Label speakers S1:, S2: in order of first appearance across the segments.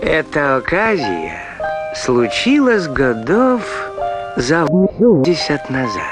S1: Эта оказия случилась годов за 80 назад.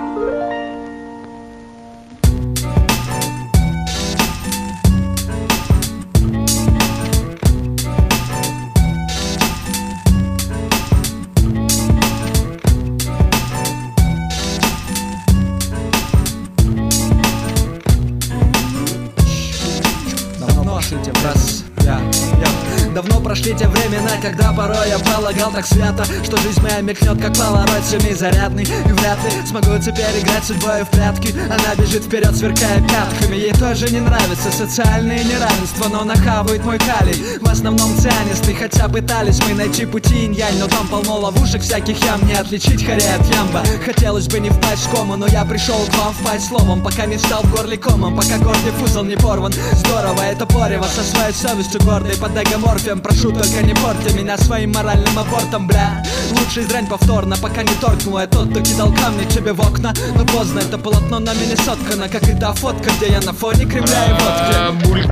S2: Давно прошли те времена, когда порой я полагал так свято, что жизнь моя мелькнет, как полароид семизарядный. И вряд ли смогу теперь играть судьбой в прятки. Она бежит вперед, сверкая пятками. Ей тоже не нравится социальное неравенство, но нахавает мой калий, в основном цианистый. Хотя пытались мы найти пути инь-янь, но там полно ловушек всяких ям. Не отличить харе от ямба. Хотелось бы не впасть в кому, но я пришел к вам впасть словом, пока не стал в горле комом, пока гордый узел не порван. Здорово, это порево со своей совестью гордой под эгоморфией. Прошу, только не порти меня своим моральным абортом, бля. Лучше издрань повторно, пока не торкнул я тот, кто кидал камни тебе в окна. Но поздно, это полотно на меня соткано, как и та фотка, где я на фоне Кремля и водки.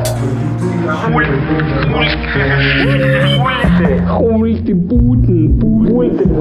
S3: Хуй ты, Путин, хуй ты,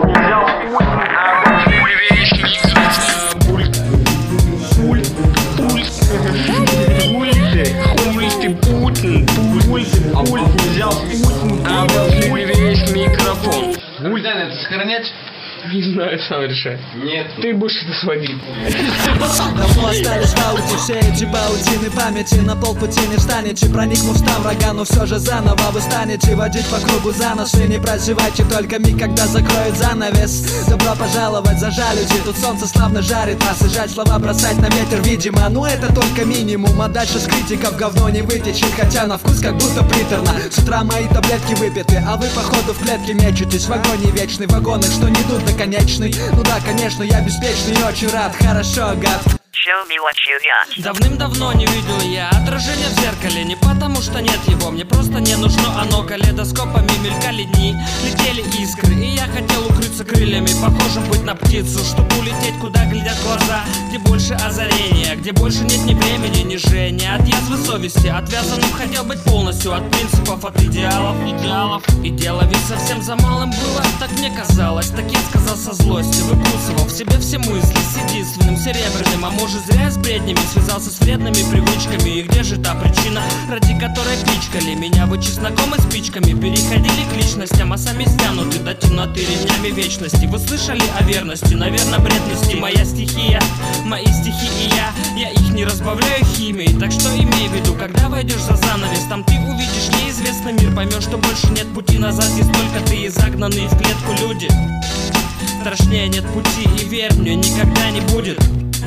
S4: Бульдан, это сохранять?
S5: Не знаю, сам решай.
S4: Нет.
S5: Ты будешь это сводить.
S2: Давно остались в ауте все эти паутины памяти. На полпути не встанете, проникнув в врага, но все же заново вы станете водить по кругу за нос. И не прозевайте только миг, когда закроет занавес. Добро пожаловать за жалюзи, тут солнце славно жарит нас. И жаль слова бросать на ветер, видимо. Ну это только минимум, а дальше с критиков говно не вытечет. Хотя на вкус как будто приторно. С утра мои таблетки выпиты, а вы походу в клетке мечетесь. В вагоне вечный, в вагонах, что не идут до конечный. Ну да, конечно, я беспечный и очень рад. Хорошо, гад.
S6: Давным-давно не видел я отражение в зеркале. Не потому что нет его, мне просто не нужно оно. Калейдоскопами мелькали дни, летели искры, и я хотел укрыться крыльями, похожим быть на птицу, чтобы улететь, куда глядят глаза, где больше озарения, где больше нет ни времени, ни жжения. От язвы совести, отвязанным хотел быть полностью от принципов, от идеалов. И дело ведь совсем за малым было, так мне казалось. Так я сказал со злостью, выкусывал в себе все мысли с единственным серебряным, а может зря с бреднями связался с вредными привычками. И где же та причина, ради которой пичкали меня вы чесноком и спичками, переходили к личностям, а сами стянуты до темноты ремнями вечности. Вы слышали о верности? Наверное, бред нести. Моя стихия, мои стихи и я их не разбавляю химией. Так что имей в виду, когда войдешь за занавес, там ты увидишь неизвестный мир, поймешь, что больше нет пути назад, есть только ты и загнанные в клетку люди. Страшнее нет пути, и верь мне, никогда не будет.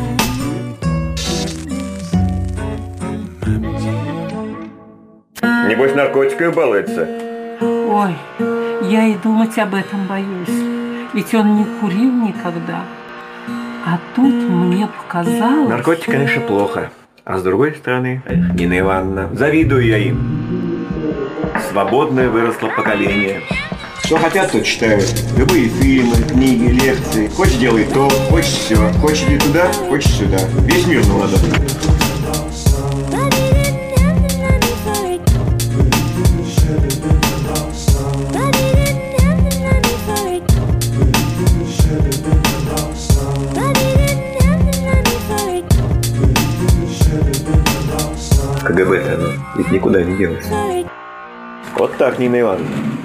S7: Небось, наркотиками балуется.
S8: Ой, я и думать об этом боюсь. Ведь он не курил никогда. А тут мне показалось...
S7: Наркотики, конечно, плохо. А с другой стороны, Нина Ивановна, завидую я им. Свободное выросло поколение. Что хотят, то читают. Любые фильмы, книги, лекции. Хочешь, делай то, хочешь все. Хочешь, иди туда, хочешь сюда. Весь мир на ладони. КГБ-то оно ведь никуда не делось. Вот так, Нина Ивановна.